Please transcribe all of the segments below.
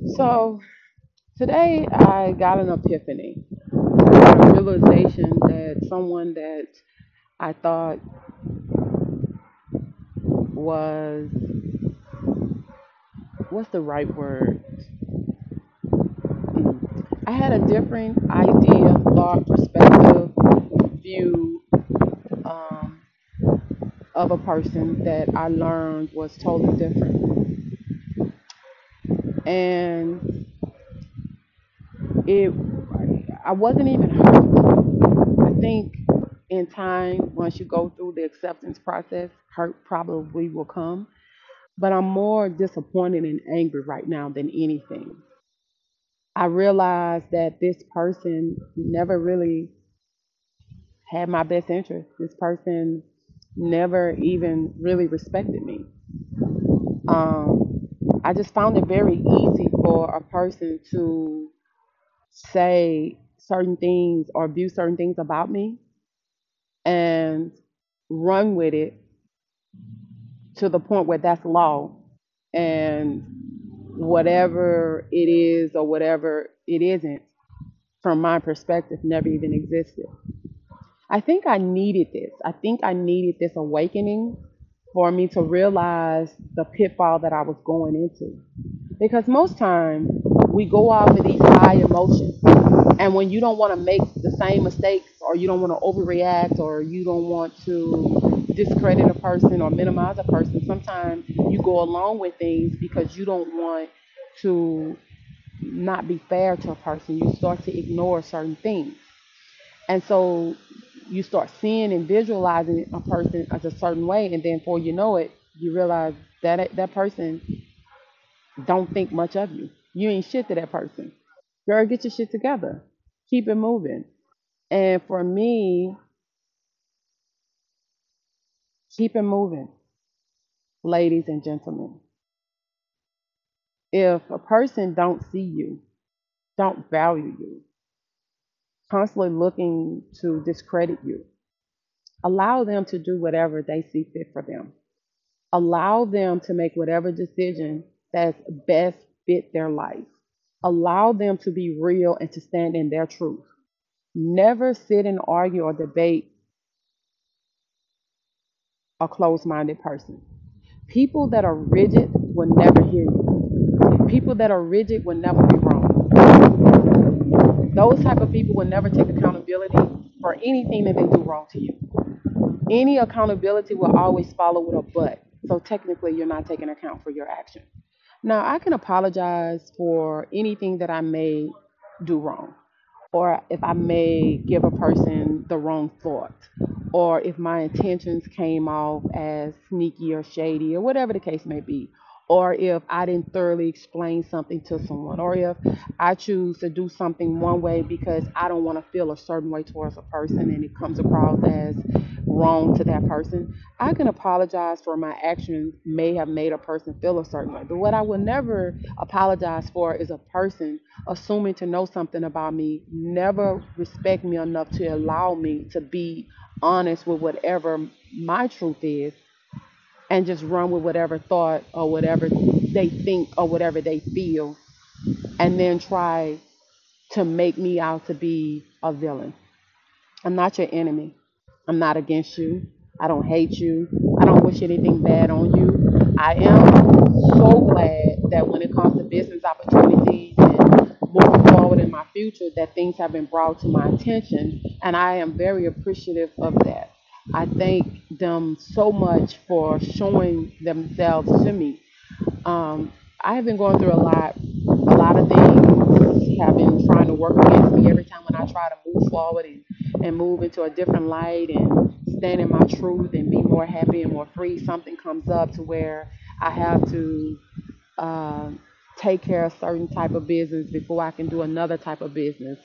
So today I got an epiphany, a realization that someone that I thought was, what's the right word? I had a different idea, thought, perspective, view um, of a person that I learned was totally different. And it, I wasn't even hurt. I think in time, once you go through the acceptance process, hurt probably will come. But I'm more disappointed and angry right now than anything. I realized that this person never really had my best interest. This person never even really respected me. Um, I just found it very easy for a person to say certain things or view certain things about me and run with it to the point where that's law. And whatever it is or whatever it isn't, from my perspective, never even existed. I think I needed this. I think I needed this awakening for me to realize the pitfall that I was going into. Because most times we go off of these high emotions. And when you don't want to make the same mistakes or you don't want to overreact or you don't want to discredit a person or minimize a person, sometimes you go along with things because you don't want to not be fair to a person. You start to ignore certain things. And so you start seeing and visualizing a person as a certain way, and then before you know it, you realize that that person don't think much of you. You ain't shit to that person. Girl, get your shit together. Keep it moving. And for me, keep it moving, ladies and gentlemen. If a person don't see you, don't value you, constantly looking to discredit you, allow them to do whatever they see fit for them. Allow them to make whatever decision that's best fit their life. Allow them to be real and to stand in their truth. Never sit and argue or debate a closed minded person. People that are rigid will never hear you. People that are rigid will never be wrong. Those type of people will never take accountability for anything that they do wrong to you. Any accountability will always follow with a but. So technically, you're not taking account for your action. Now, I can apologize for anything that I may do wrong, or if I may give a person the wrong thought, or if my intentions came off as sneaky or shady, or whatever the case may be, or if I didn't thoroughly explain something to someone, or if I choose to do something one way because I don't want to feel a certain way towards a person and it comes across as wrong to that person, I can apologize for my actions may have made a person feel a certain way. But what I will never apologize for is a person assuming to know something about me, never respect me enough to allow me to be honest with whatever my truth is and just run with whatever thought or whatever they think or whatever they feel and then try to make me out to be a villain. I'm not your enemy. I'm not against you. I don't hate you. I don't wish anything bad on you. I am so glad that when it comes to business opportunities and moving forward in my future, that things have been brought to my attention, and I am very appreciative of that. I thank them so much for showing themselves to me. um, I have been going through a lot. A lot of things have been trying to work against me every time when I try to move forward and move into a different light and stand in my truth and be more happy and more free. Something comes up to where I have to uh, take care of certain type of business before I can do another type of business.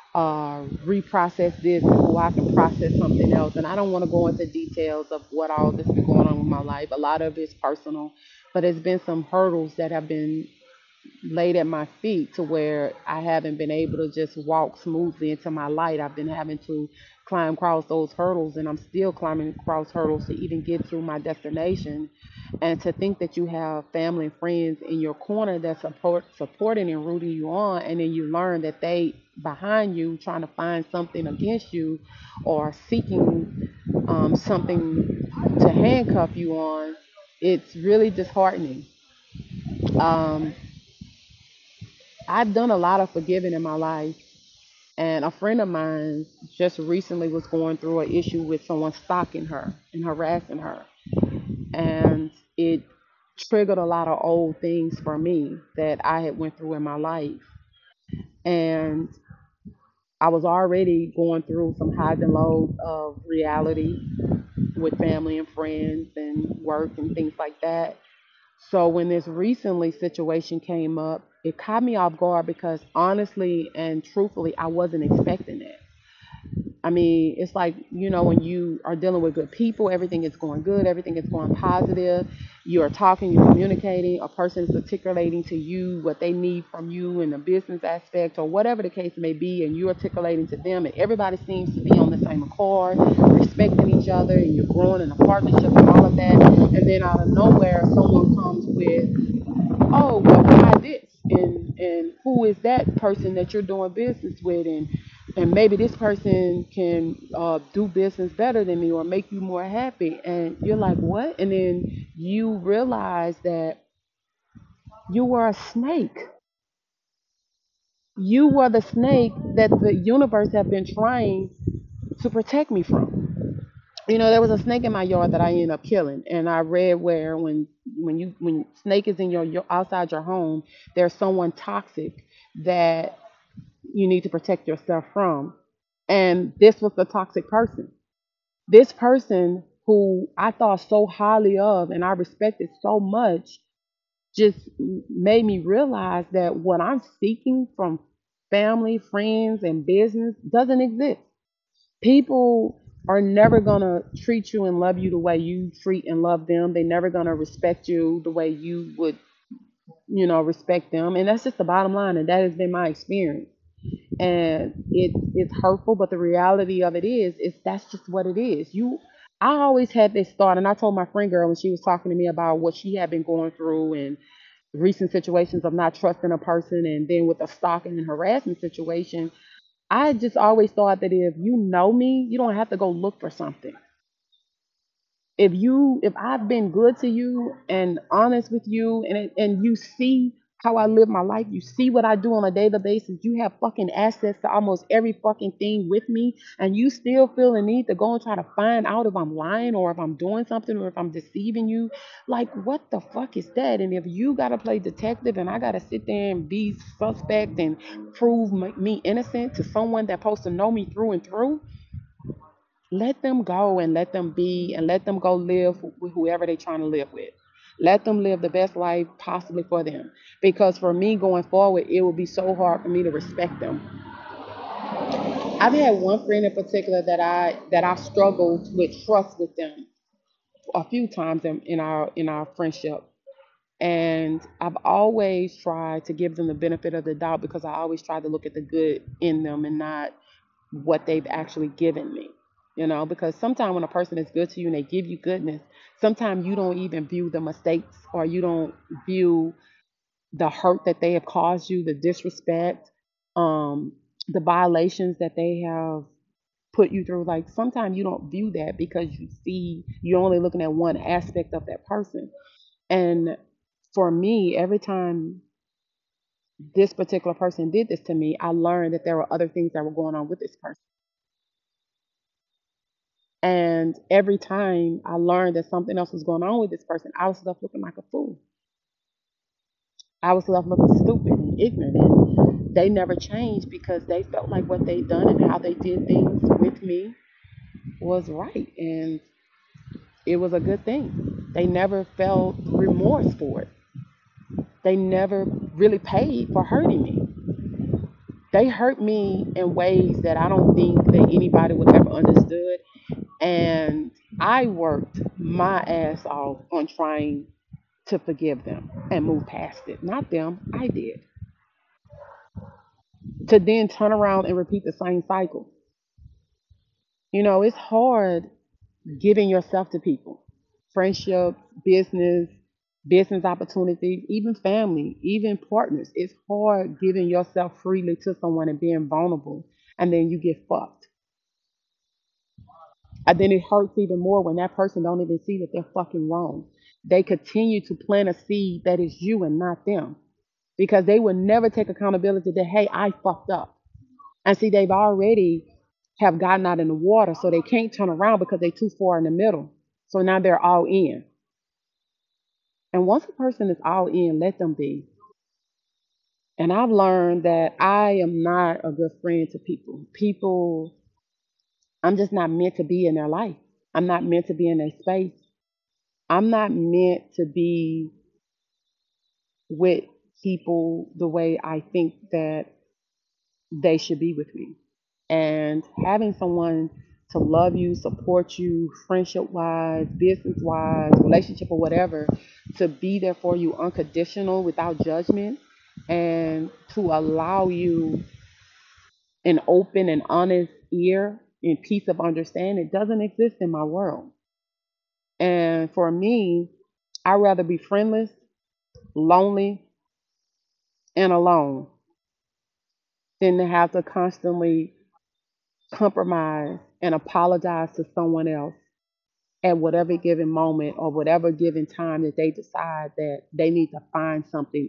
Reprocess this before I can process something else. And I don't want to go into details of what all this has been going on with my life. A lot of it's personal, but there's been some hurdles that have been laid at my feet to where I haven't been able to just walk smoothly into my light. I've been having to climb across those hurdles, and I'm still climbing across hurdles to even get to my destination. And to think that you have family and friends in your corner that supporting and rooting you on, and then you learn that they behind you trying to find something against you or seeking something to handcuff you on, it's really disheartening. Um, I've done a lot of forgiving in my life, and a friend of mine just recently was going through an issue with someone stalking her and harassing her, and it triggered a lot of old things for me that I had went through in my life. And I was already going through some highs and lows of reality with family and friends and work and things like that. So when this recently situation came up, it caught me off guard because honestly and truthfully, I wasn't expecting it. I mean, it's like, when you are dealing with good people, everything is going good, everything is going positive. You are talking, you're communicating, a person is articulating to you what they need from you in the business aspect or whatever the case may be, and you're articulating to them, and everybody seems to be on the same accord, respecting each other, and you're growing in a partnership and all of that. And then out of nowhere, someone comes with, oh, well, why this? And who is that person that you're doing business with? And maybe this person can do business better than me or make you more happy. And you're like, what? And then you realize that you were a snake. You were the snake that the universe have been trying to protect me from. There was a snake in my yard that I ended up killing, and I read where when snake is in your outside your home, there's someone toxic that you need to protect yourself from. And this was the toxic person. This person who I thought so highly of and I respected so much just made me realize that what I'm seeking from family, friends, and business doesn't exist. People are never gonna treat you and love you the way you treat and love them. They're never gonna respect you the way you would, respect them. And that's just the bottom line. And that has been my experience. And it's hurtful, but the reality of it is that's just what it is. I always had this thought, and I told my friend girl when she was talking to me about what she had been going through and recent situations of not trusting a person, and then with a stalking and harassment situation. I just always thought that if you know me, you don't have to go look for something. If I've been good to you and honest with you, and you see how I live my life, you see what I do on a daily basis, you have fucking access to almost every fucking thing with me, and you still feel the need to go and try to find out if I'm lying or if I'm doing something or if I'm deceiving you. Like, what the fuck is that? And if you gotta play detective and I gotta sit there and be suspect and prove me innocent to someone that's supposed to know me through and through, let them go and let them be and let them go live with whoever they're trying to live with. Let them live the best life possibly for them. Because for me going forward, it will be so hard for me to respect them. I've had one friend in particular that I struggled with trust with them a few times in our friendship. And I've always tried to give them the benefit of the doubt because I always try to look at the good in them and not what they've actually given me. Because sometimes when a person is good to you and they give you goodness, sometimes you don't even view the mistakes or you don't view the hurt that they have caused you, the disrespect, um, the violations that they have put you through. Like sometimes you don't view that because you're only looking at one aspect of that person. And for me, every time this particular person did this to me, I learned that there were other things that were going on with this person. And every time I learned that something else was going on with this person, I was left looking like a fool. I was left looking stupid and ignorant. And they never changed because they felt like what they done and how they did things with me was right. And it was a good thing. They never felt remorse for it. They never really paid for hurting me. They hurt me in ways that I don't think that anybody would ever understood. And I worked my ass off on trying to forgive them and move past it. Not them, I did. To then turn around and repeat the same cycle. It's hard giving yourself to people, friendships, business, business opportunities, even family, even partners. It's hard giving yourself freely to someone and being vulnerable, and then you get fucked. And then it hurts even more when that person don't even see that they're fucking wrong. They continue to plant a seed that is you and not them because they will never take accountability that, hey, I fucked up. And see, they've already have gotten out in the water, so they can't turn around because they're too far in the middle. So now they're all in. And once a person is all in, let them be. And I've learned that I am not a good friend to people. People, I'm just not meant to be in their life. I'm not meant to be in their space. I'm not meant to be with people the way I think that they should be with me. And having someone to love you, support you, friendship wise, business wise, relationship or whatever, to be there for you unconditional without judgment and to allow you an open and honest ear and piece of understanding doesn't exist in my world. And for me, I'd rather be friendless, lonely, and alone than to have to constantly compromise and apologize to someone else at whatever given moment or whatever given time that they decide that they need to find something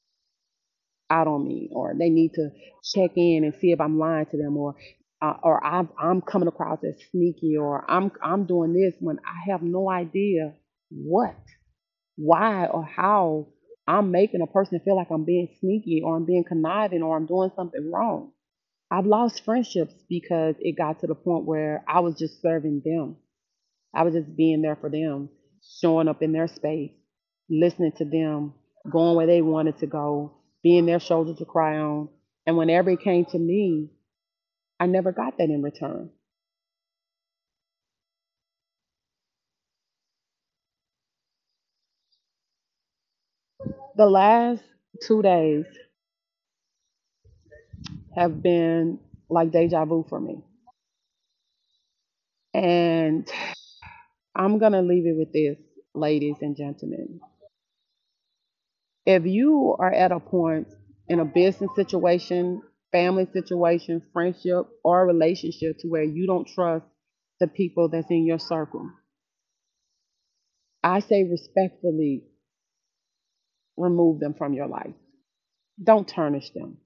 out on me or they need to check in and see if I'm lying to them or I'm coming across as sneaky or I'm doing this when I have no idea what, why, or how I'm making a person feel like I'm being sneaky or I'm being conniving or I'm doing something wrong. I've lost friendships because it got to the point where I was just serving them. I was just being there for them, showing up in their space, listening to them, going where they wanted to go, being their shoulder to cry on. And whenever it came to me, I never got that in return. The last 2 days have been like deja vu for me. And I'm going to leave it with this, ladies and gentlemen. If you are at a point in a business situation, family situation, friendship, or relationship to where you don't trust the people that's in your circle, I say respectfully remove them from your life. Don't tarnish them.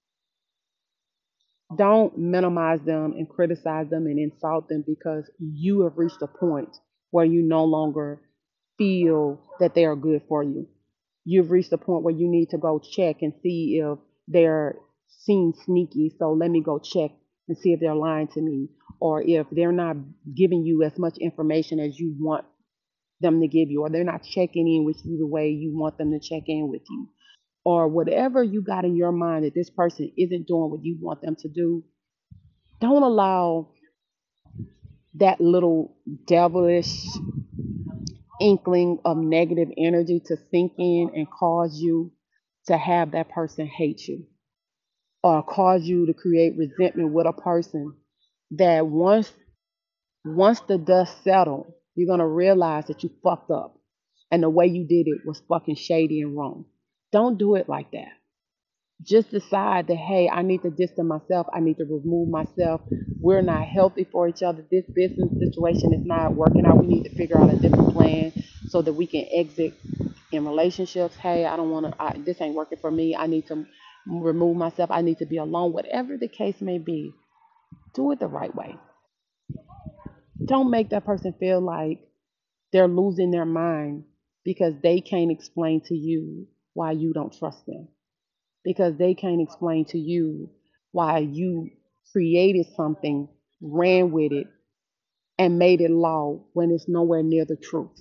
Don't minimize them and criticize them and insult them because you have reached a point where you no longer feel that they are good for you. You've reached a point where you need to go check and see if they're seen sneaky. So let me go check and see if they're lying to me or if they're not giving you as much information as you want them to give you, or they're not checking in with you the way you want them to check in with you, or whatever you got in your mind that this person isn't doing what you want them to do. Don't allow that little devilish inkling of negative energy to sink in and cause you to have that person hate you or cause you to create resentment with a person that once the dust settles, you're gonna realize that you fucked up and the way you did it was fucking shady and wrong. Don't do it like that. Just decide that, hey, I need to distance myself. I need to remove myself. We're not healthy for each other. This business situation is not working out. We need to figure out a different plan so that we can exit in relationships. Hey, I don't want to, this ain't working for me. I need to remove myself. I need to be alone. Whatever the case may be, do it the right way. Don't make that person feel like they're losing their mind because they can't explain to you why you don't trust them, because they can't explain to you why you created something, ran with it, and made it law when it's nowhere near the truth.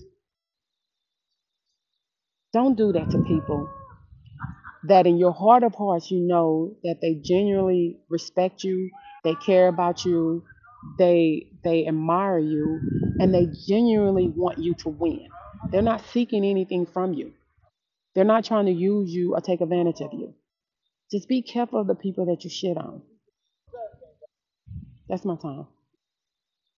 Don't do that to people that in your heart of hearts you know that they genuinely respect you, they care about you, they admire you, and they genuinely want you to win. They're not seeking anything from you. They're not trying to use you or take advantage of you. Just be careful of the people that you shit on. That's my time.